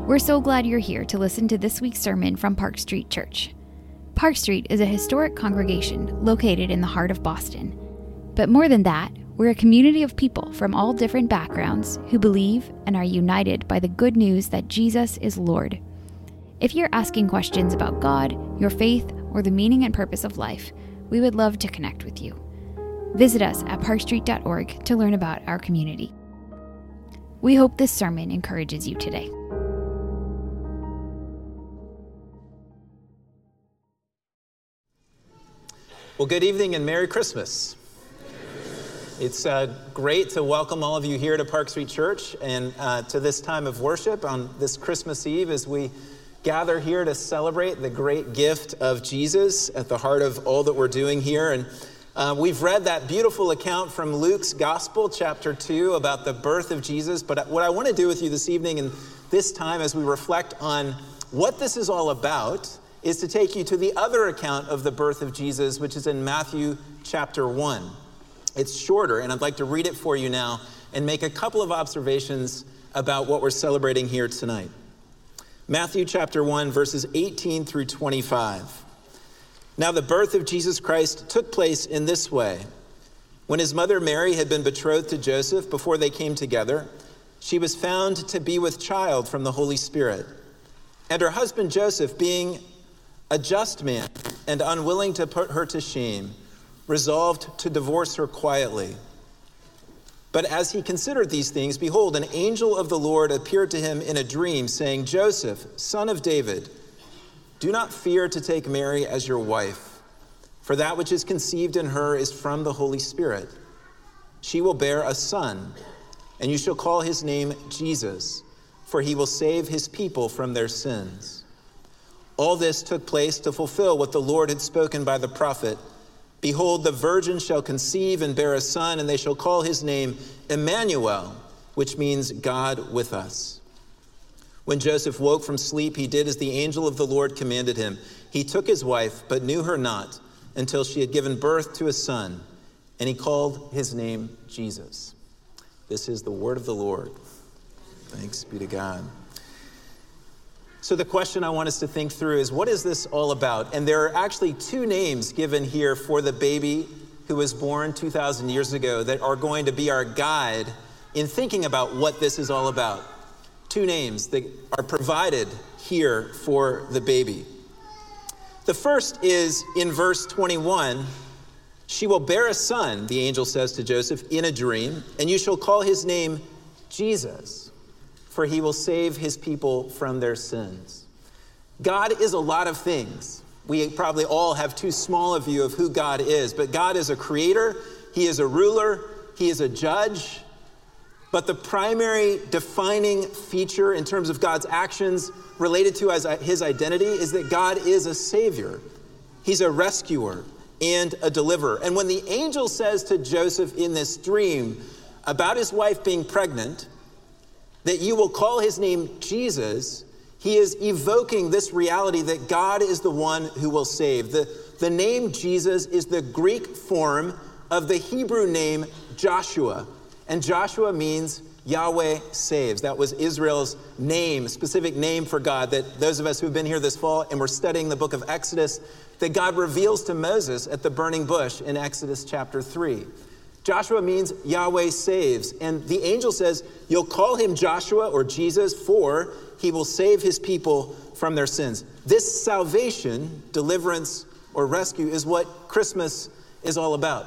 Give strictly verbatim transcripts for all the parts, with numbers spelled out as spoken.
We're so glad you're here to listen to this week's sermon from Park Street Church. Park Street is a historic congregation located in the heart of Boston. But more than that, we're a community of people from all different backgrounds who believe and are united by the good news that Jesus is Lord. If you're asking questions about God, your faith, or the meaning and purpose of life, we would love to connect with you. Visit us at park street dot org to learn about our community. We hope this sermon encourages you today. Well, good evening and Merry Christmas. It's uh, great to welcome all of you here to Park Street Church and uh, to this time of worship on this Christmas Eve as we gather here to celebrate the great gift of Jesus at the heart of all that we're doing here. And uh, we've read that beautiful account from Luke's Gospel, chapter two, about the birth of Jesus. But what I want to do with you this evening and this time as we reflect on what this is all about is to take you to the other account of the birth of Jesus, which is in Matthew chapter one. It's shorter, and I'd like to read it for you now and make a couple of observations about what we're celebrating here tonight. Matthew chapter one, verses eighteen through twenty-five. Now the birth of Jesus Christ took place in this way. When his mother Mary had been betrothed to Joseph, before they came together, she was found to be with child from the Holy Spirit. And her husband Joseph, being a just man and unwilling to put her to shame, resolved to divorce her quietly. But as he considered these things, behold, an angel of the Lord appeared to him in a dream, saying, Joseph, son of David, do not fear to take Mary as your wife, for that which is conceived in her is from the Holy Spirit. She will bear a son, and you shall call his name Jesus, for he will save his people from their sins. All this took place to fulfill what the Lord had spoken by the prophet. Behold, the virgin shall conceive and bear a son, and they shall call his name Emmanuel, which means God with us. When Joseph woke from sleep, he did as the angel of the Lord commanded him. He took his wife, but knew her not until she had given birth to a son, and he called his name Jesus. This is the word of the Lord. Thanks be to God. So the question I want us to think through is, what is this all about? And there are actually two names given here for the baby who was born two thousand years ago that are going to be our guide in thinking about what this is all about. Two names that are provided here for the baby. The first is in verse twenty-one, she will bear a son, the angel says to Joseph, in a dream, and you shall call his name Jesus, for he will save his people from their sins. God is a lot of things. We probably all have too small a view of who God is, but God is a creator, he is a ruler, he is a judge. But the primary defining feature in terms of God's actions related to as his identity is that God is a savior. He's a rescuer and a deliverer. And when the angel says to Joseph in this dream about his wife being pregnant, that you will call his name Jesus, he is evoking this reality that God is the one who will save. The, the name Jesus is the Greek form of the Hebrew name Joshua. And Joshua means Yahweh saves. That was Israel's name, specific name for God, that those of us who've been here this fall and we're studying the book of Exodus, that God reveals to Moses at the burning bush in Exodus chapter three. Joshua means Yahweh saves. And the angel says, you'll call him Joshua or Jesus, for he will save his people from their sins. This salvation, deliverance, or rescue is what Christmas is all about.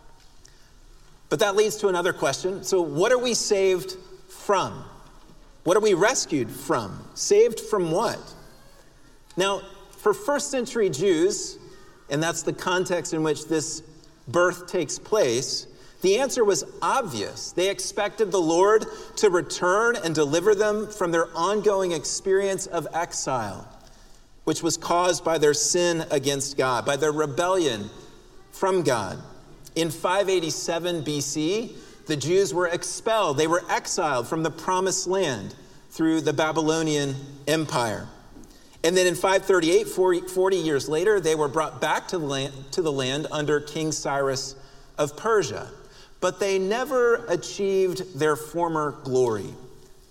But that leads to another question. So what are we saved from? What are we rescued from? Saved from what? Now, for first century Jews, and that's the context in which this birth takes place, the answer was obvious. They expected the Lord to return and deliver them from their ongoing experience of exile, which was caused by their sin against God, by their rebellion from God. In five eighty-seven B C, the Jews were expelled. They were exiled from the promised land through the Babylonian Empire. And then in five thirty-eight, forty years later, they were brought back to the land, to the land under King Cyrus of Persia. But they never achieved their former glory.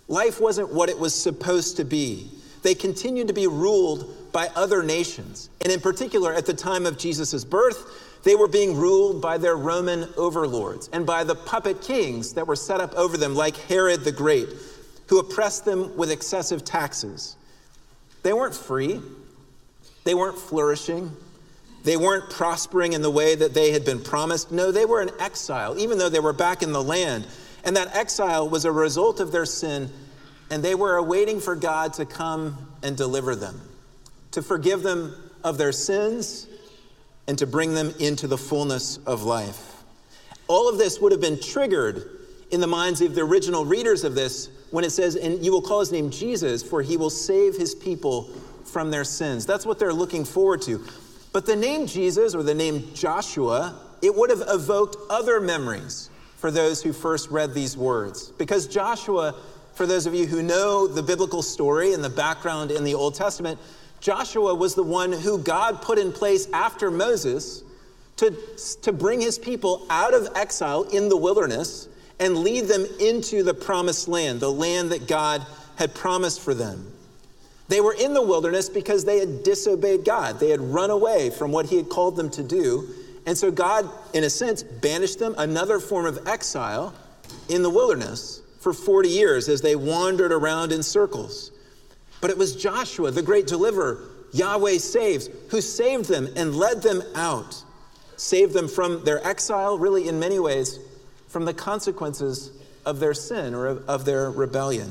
Life wasn't what it was supposed to be. They continued to be ruled by other nations. And in particular, at the time of Jesus' birth, they were being ruled by their Roman overlords and by the puppet kings that were set up over them, like Herod the Great, who oppressed them with excessive taxes. They weren't free. They weren't flourishing. They weren't prospering in the way that they had been promised. No, they were in exile, even though they were back in the land. And that exile was a result of their sin, and they were awaiting for God to come and deliver them, to forgive them of their sins, and to bring them into the fullness of life. All of this would have been triggered in the minds of the original readers of this when it says, and you will call his name Jesus, for he will save his people from their sins. That's what they're looking forward to. But the name Jesus, or the name Joshua, it would have evoked other memories for those who first read these words. Because Joshua, for those of you who know the biblical story and the background in the Old Testament, Joshua was the one who God put in place after Moses to, to bring his people out of exile in the wilderness and lead them into the promised land, the land that God had promised for them. They were in the wilderness because they had disobeyed God. They had run away from what he had called them to do. And so God, in a sense, banished them, another form of exile, in the wilderness for forty years as they wandered around in circles. But it was Joshua, the great deliverer, Yahweh saves, who saved them and led them out, saved them from their exile, really in many ways, from the consequences of their sin or of, of their rebellion.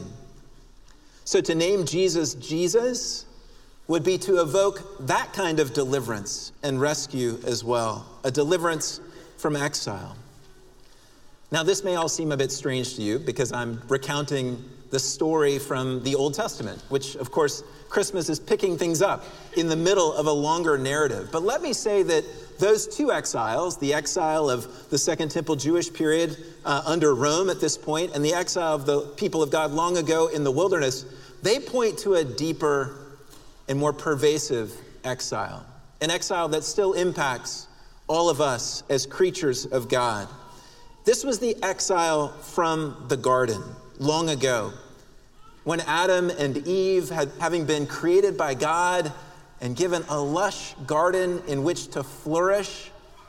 So to name Jesus Jesus would be to evoke that kind of deliverance and rescue as well, a deliverance from exile. Now, this may all seem a bit strange to you because I'm recounting the story from the Old Testament, which, of course, Christmas is picking things up in the middle of a longer narrative. But let me say that those two exiles, the exile of the Second Temple Jewish period uh, under Rome at this point, and the exile of the people of God long ago in the wilderness, they point to a deeper and more pervasive exile, an exile that still impacts all of us as creatures of God. This was the exile from the garden long ago, when Adam and Eve, had, having been created by God and given a lush garden in which to flourish,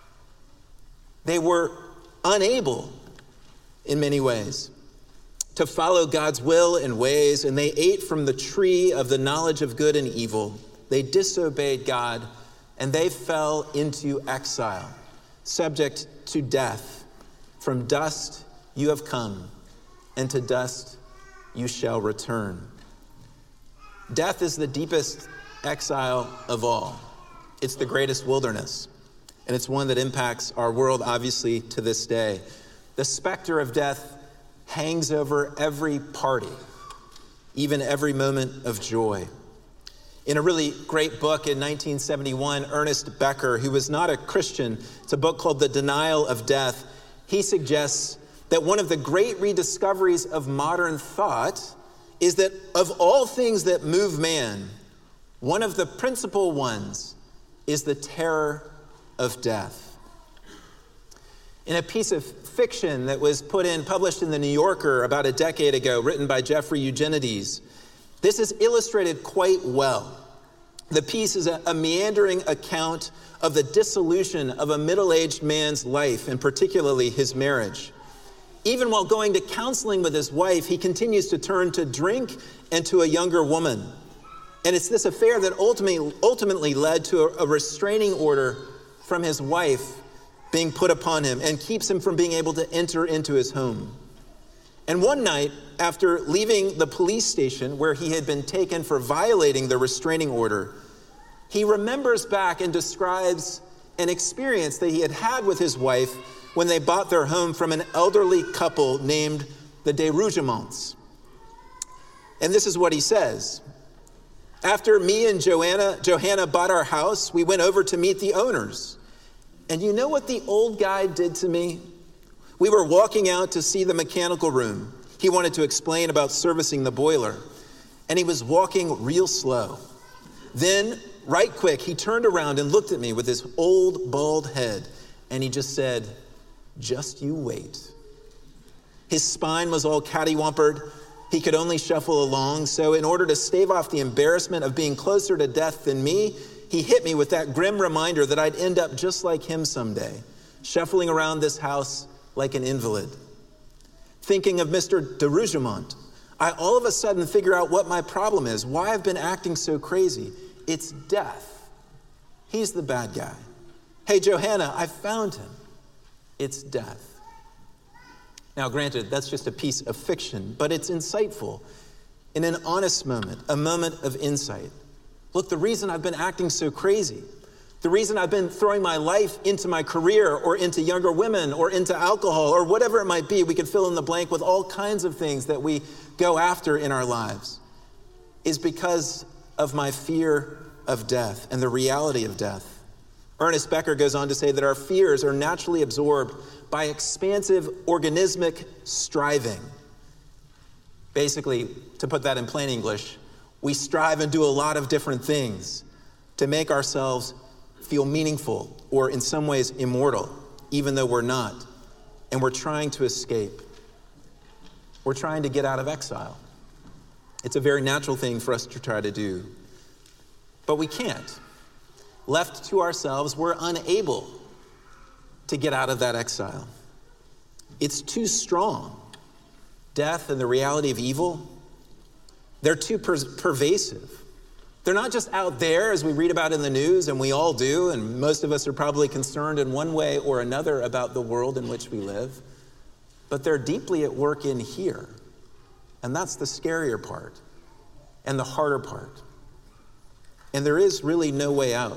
they were unable, in many ways, to follow God's will and ways, and they ate from the tree of the knowledge of good and evil. They disobeyed God, and they fell into exile, subject to death. From dust you have come, and to dust you shall return. Death is the deepest exile of all. It's the greatest wilderness, and it's one that impacts our world, obviously, to this day. The specter of death hangs over every party, even every moment of joy. In a really great book in nineteen seventy-one, Ernest Becker, who was not a Christian, it's a book called The Denial of Death, he suggests that one of the great rediscoveries of modern thought is that of all things that move man, one of the principal ones is the terror of death. In a piece of fiction that was put in, published in the New Yorker about a decade ago, written by Jeffrey Eugenides, this is illustrated quite well. The piece is a, a meandering account of the dissolution of a middle-aged man's life, and particularly his marriage. Even while going to counseling with his wife, he continues to turn to drink and to a younger woman. And it's this affair that ultimately, ultimately led to a, a restraining order from his wife being put upon him and keeps him from being able to enter into his home. And one night, after leaving the police station where he had been taken for violating the restraining order, he remembers back and describes an experience that he had had with his wife when they bought their home from an elderly couple named the de Rougements. And this is what he says. After me and Joanna, Johanna bought our house, we went over to meet the owners. And you know what the old guy did to me? We were walking out to see the mechanical room. He wanted to explain about servicing the boiler. And he was walking real slow. Then, right quick, he turned around and looked at me with his old bald head. And he just said, "Just you wait." His spine was all cattywampered. he could only shuffle along. So in order to stave off the embarrassment of being closer to death than me, he hit me with that grim reminder that I'd end up just like him someday, shuffling around this house like an invalid. Thinking of Mister de Rougemont, I all of a sudden figure out what my problem is, why I've been acting so crazy. It's death. He's the bad guy. Hey, Johanna, I found him. It's death. Now, granted, that's just a piece of fiction, but it's insightful. In an honest moment, a moment of insight. Look, the reason I've been acting so crazy, the reason I've been throwing my life into my career or into younger women or into alcohol or whatever it might be, we could fill in the blank with all kinds of things that we go after in our lives, is because of my fear of death and the reality of death. Ernest Becker goes on to say that our fears are naturally absorbed by expansive organismic striving. Basically, to put that in plain English, we strive and do a lot of different things to make ourselves feel meaningful or in some ways immortal, even though we're not. And we're trying to escape. We're trying to get out of exile. It's a very natural thing for us to try to do. But we can't. Left to ourselves, we're unable to get out of that exile. It's too strong. Death and the reality of evil, they're too per- pervasive. They're not just out there, as we read about in the news, and we all do, and most of us are probably concerned in one way or another about the world in which we live, but they're deeply at work in here. And that's the scarier part and the harder part. And there is really no way out.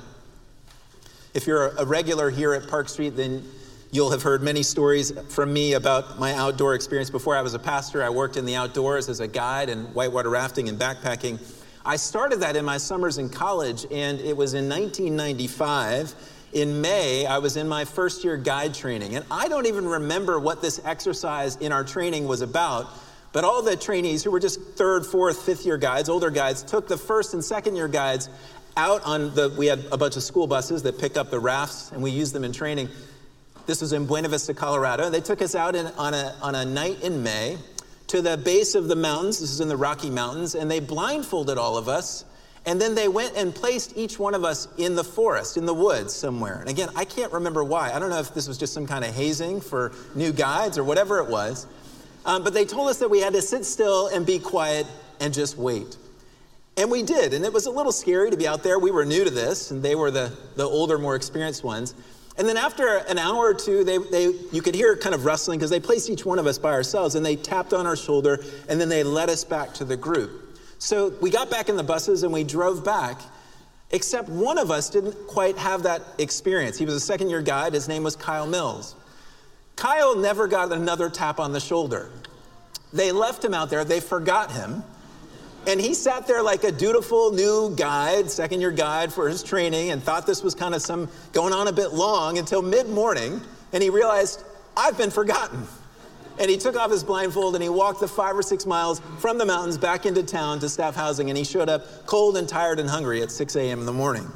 If you're a regular here at Park Street, then you'll have heard many stories from me about my outdoor experience. Before I was a pastor, I worked in the outdoors as a guide and whitewater rafting and backpacking. I started that in my summers in college, and it was in nineteen ninety-five. In May, I was in my first year guide training, and I don't even remember what this exercise in our training was about, but all the trainees who were just third, fourth, fifth year guides, older guides, took the first and second year guides out on the, we had a bunch of school buses that pick up the rafts, and we used them in training. This was in Buena Vista, Colorado, and they took us out in, on, a, on a night in May to the base of the mountains. This is in the Rocky Mountains, and they blindfolded all of us, and then they went and placed each one of us in the forest, in the woods somewhere. And again, I can't remember why. I don't know if this was just some kind of hazing for new guides or whatever it was, um, but they told us that we had to sit still and be quiet and just wait. And we did, and it was a little scary to be out there. We were new to this, and they were the, the older, more experienced ones. And then after an hour or two, they, they you could hear kind of rustling because they placed each one of us by ourselves, and they tapped on our shoulder, and then they led us back to the group. So we got back in the buses and we drove back, except one of us didn't quite have that experience. He was a second year guide. His name was Kyle Mills. Kyle never got another tap on the shoulder. They left him out there. They forgot him. And he sat there like a dutiful new guide, second year guide for his training, and thought this was kind of some going on a bit long until mid-morning, and he realized, I've been forgotten. And he took off his blindfold and he walked the five or six miles from the mountains back into town to staff housing, and he showed up cold and tired and hungry at six a.m. in the morning.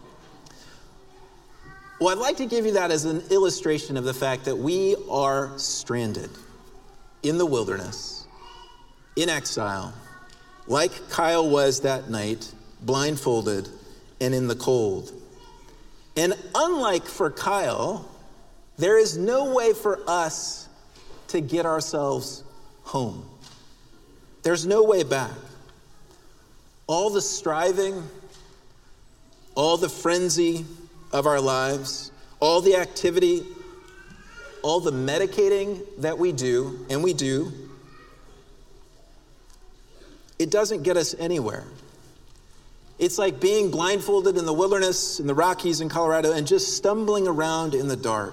Well, I'd like to give you that as an illustration of the fact that we are stranded in the wilderness, in exile, like Kyle was that night, blindfolded and in the cold. And unlike for Kyle, there is no way for us to get ourselves home. There's no way back. All the striving, all the frenzy of our lives, all the activity, all the medicating that we do, and we do, it doesn't get us anywhere. It's like being blindfolded in the wilderness, in the Rockies in Colorado, and just stumbling around in the dark.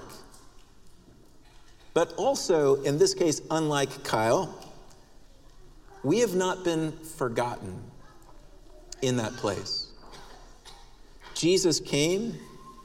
But also, in this case, unlike Kyle, we have not been forgotten in that place. Jesus came.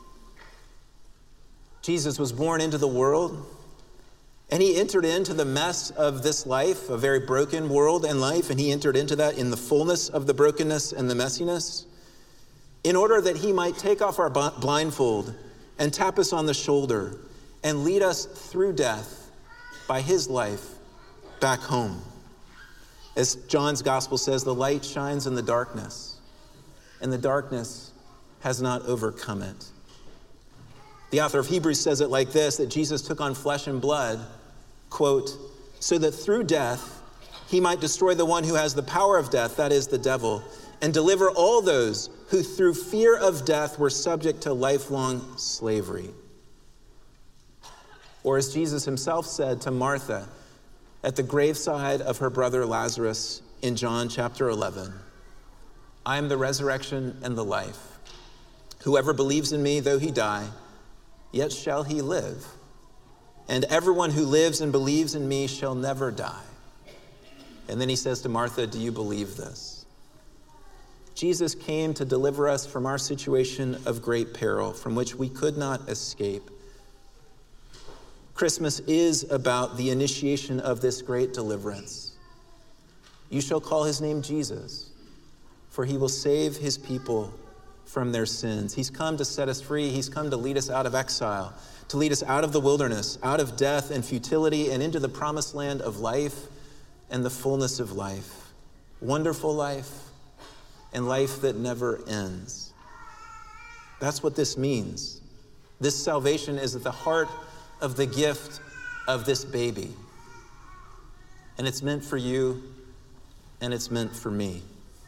Jesus was born into the world. And he entered into the mess of this life, a very broken world and life, and he entered into that in the fullness of the brokenness and the messiness, in order that he might take off our blindfold and tap us on the shoulder and lead us through death by his life back home. As John's gospel says, the light shines in the darkness, and the darkness has not overcome it. The author of Hebrews says it like this, that Jesus took on flesh and blood, quote, so that through death he might destroy the one who has the power of death, that is the devil, and deliver all those who through fear of death were subject to lifelong slavery. Or as Jesus himself said to Martha at the graveside of her brother Lazarus in John chapter eleven, I am the resurrection and the life. Whoever believes in me, though he die, yet shall he live. And everyone who lives and believes in me shall never die. And then he says to Martha, do you believe this? Jesus came to deliver us from our situation of great peril, from which we could not escape. Christmas is about the initiation of this great deliverance. You shall call his name Jesus, for he will save his people from their sins. He's come to set us free. He's come to lead us out of exile, to lead us out of the wilderness, out of death and futility, and into the promised land of life and the fullness of life. Wonderful life and life that never ends. That's what this means. This salvation is at the heart of the gift of this baby. And it's meant for you, and it's meant for me.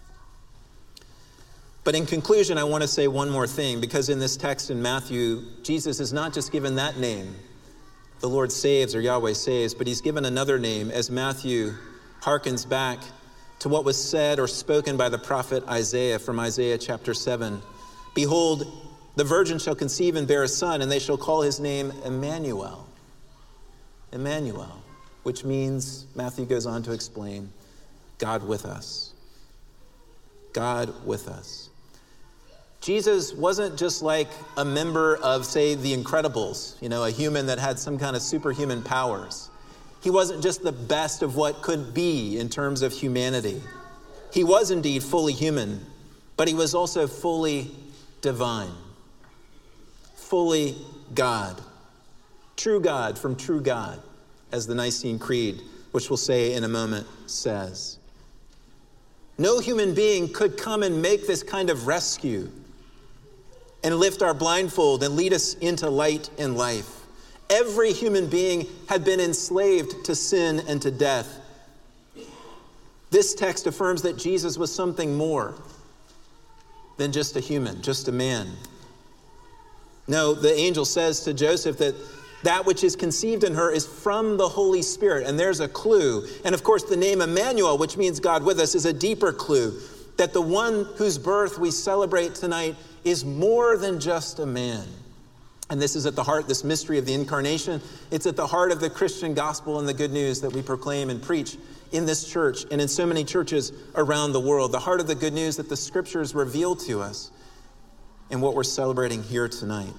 But in conclusion, I want to say one more thing, because in this text in Matthew, Jesus is not just given that name, the Lord saves or Yahweh saves, but he's given another name as Matthew harkens back to what was said or spoken by the prophet Isaiah from Isaiah chapter seven. Behold, the virgin shall conceive and bear a son, and they shall call his name Emmanuel. Emmanuel, which means, Matthew goes on to explain, God with us. God with us. Jesus wasn't just like a member of, say, the Incredibles, you know, a human that had some kind of superhuman powers. He wasn't just the best of what could be in terms of humanity. He was indeed fully human, but he was also fully divine. Fully God. True God from true God, as the Nicene Creed, which we'll say in a moment, says. No human being could come and make this kind of rescue and lift our blindfold and lead us into light and life. Every human being had been enslaved to sin and to death. This text affirms that Jesus was something more than just a human, just a man. No, the angel says to Joseph that that which is conceived in her is from the Holy Spirit, and there's a clue. And of course, the name Emmanuel, which means God with us, is a deeper clue, that the one whose birth we celebrate tonight is more than just a man. And this is at the heart, this mystery of the incarnation. It's at the heart of the Christian gospel and the good news that we proclaim and preach in this church and in so many churches around the world. The heart of the good news that the scriptures reveal to us in what we're celebrating here tonight.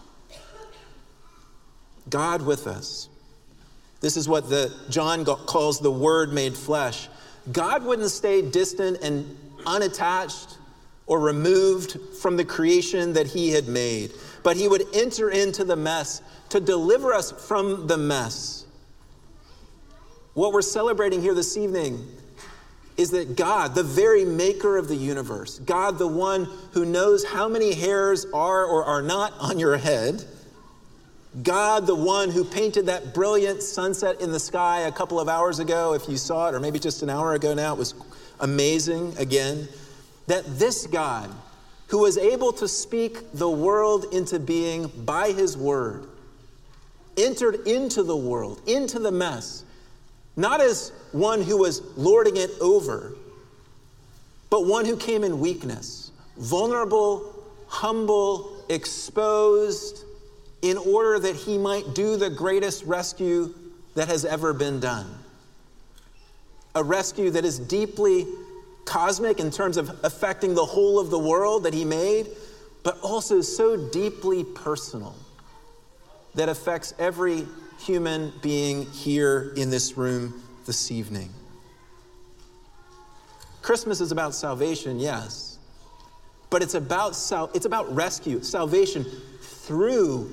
God with us. This is what the John calls the Word made flesh. God wouldn't stay distant and unattached or removed from the creation that he had made, but he would enter into the mess to deliver us from the mess. What we're celebrating here this evening is that God, the very maker of the universe, God, the one who knows how many hairs are or are not on your head, God, the one who painted that brilliant sunset in the sky a couple of hours ago, if you saw it, or maybe just an hour ago now, it was amazing again, that this God, who was able to speak the world into being by his word, entered into the world, into the mess, not as one who was lording it over, but one who came in weakness, vulnerable, humble, exposed, in order that he might do the greatest rescue that has ever been done. A rescue that is deeply cosmic in terms of affecting the whole of the world that he made, but also so deeply personal that affects every human being here in this room this evening. Christmas is about salvation, yes, but it's about sal- it's about rescue, salvation through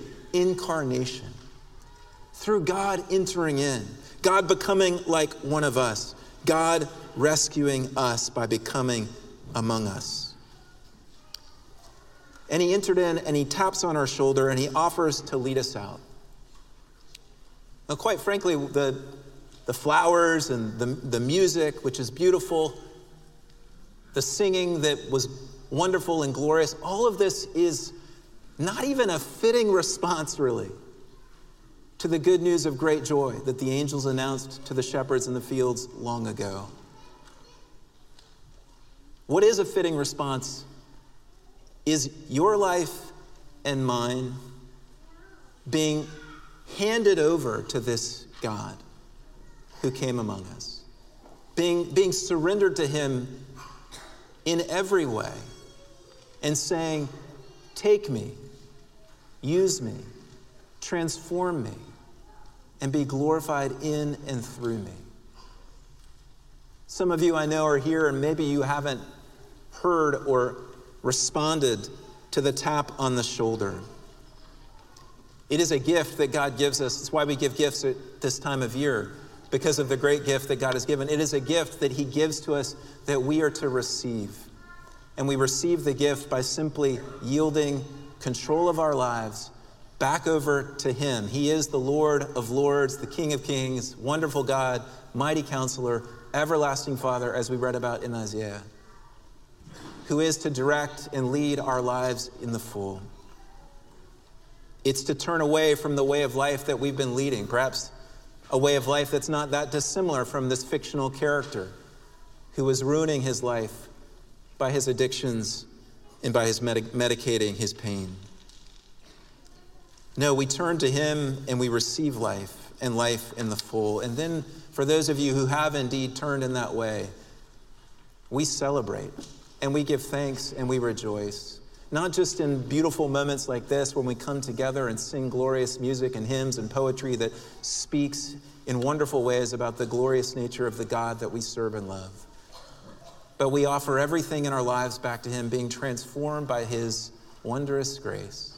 incarnation, through God entering in, God becoming like one of us, God rescuing us by becoming among us. And he entered in and he taps on our shoulder and he offers to lead us out. Now, quite frankly, the, the flowers and the, the music, which is beautiful, the singing that was wonderful and glorious, all of this is not even a fitting response, really, to the good news of great joy that the angels announced to the shepherds in the fields long ago. What is a fitting response is your life and mine being handed over to this God who came among us, being, being surrendered to him in every way, and saying, take me, use me, transform me, and be glorified in and through me. Some of you I know are here and maybe you haven't heard or responded to the tap on the shoulder. It is a gift that God gives us. That's why we give gifts at this time of year, because of the great gift that God has given. It is a gift that he gives to us that we are to receive. And we receive the gift by simply yielding control of our lives back over to him. He is the Lord of Lords, the King of Kings, wonderful God, mighty counselor, everlasting Father, as we read about in Isaiah, who is to direct and lead our lives in the full. It's to turn away from the way of life that we've been leading, perhaps a way of life that's not that dissimilar from this fictional character who was ruining his life by his addictions and by his medic- medicating his pain. No, we turn to him and we receive life and life in the full. And then for those of you who have indeed turned in that way, we celebrate and we give thanks and we rejoice. Not just in beautiful moments like this when we come together and sing glorious music and hymns and poetry that speaks in wonderful ways about the glorious nature of the God that we serve and love. But we offer everything in our lives back to him, being transformed by his wondrous grace,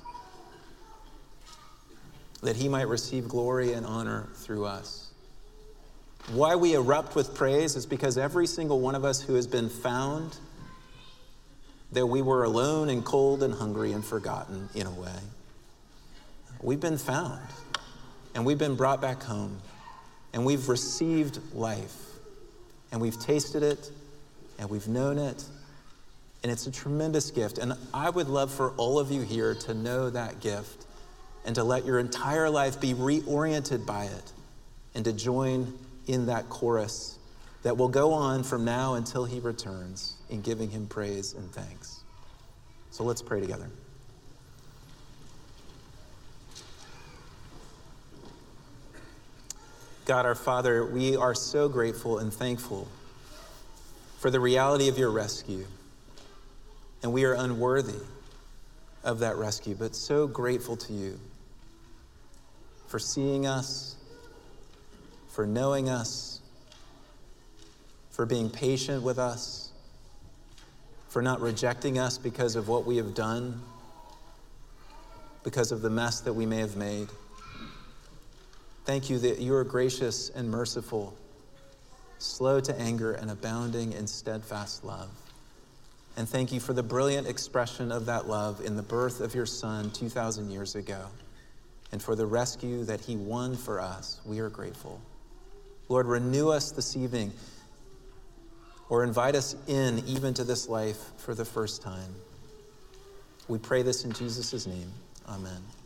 that he might receive glory and honor through us. Why we erupt with praise is because every single one of us who has been found that we were alone and cold and hungry and forgotten in a way, we've been found and we've been brought back home and we've received life and we've tasted it and we've known it, and it's a tremendous gift. And I would love for all of you here to know that gift and to let your entire life be reoriented by it and to join in that chorus that will go on from now until he returns in giving him praise and thanks. So let's pray together. God, our Father, we are so grateful and thankful for the reality of your rescue. And we are unworthy of that rescue, but so grateful to you for seeing us, for knowing us, for being patient with us, for not rejecting us because of what we have done, because of the mess that we may have made. Thank you that you are gracious and merciful, slow to anger and abounding in steadfast love. And thank you for the brilliant expression of that love in the birth of your Son two thousand years ago, and for the rescue that he won for us. We are grateful. Lord, renew us this evening, or invite us in even to this life for the first time. We pray this in Jesus' name. Amen.